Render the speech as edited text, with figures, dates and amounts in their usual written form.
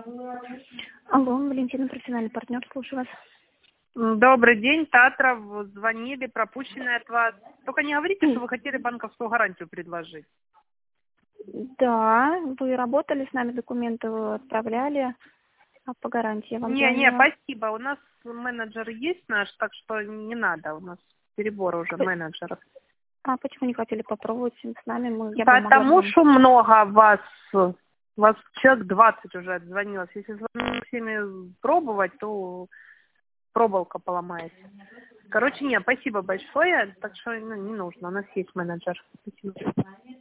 Алло, Валентина, профессиональный партнер, слушаю вас. Добрый день, Татров. Звонили, пропущенные от вас. Только не говорите, что вы хотели банковскую гарантию предложить. Да, вы работали с нами, документы отправляли по гарантии. Я вам Не, звонила. спасибо. У нас менеджер есть наш, так что не надо. У нас перебор уже менеджеров. А почему не хотели попробовать с нами? Я бы могла Потому бы... что много вас. Вас человек 20 уже отзвонилось. Если звонить всеми пробовать, то пробовалка поломается. Короче, нет, спасибо большое. Так что не нужно. У нас есть менеджер. Спасибо.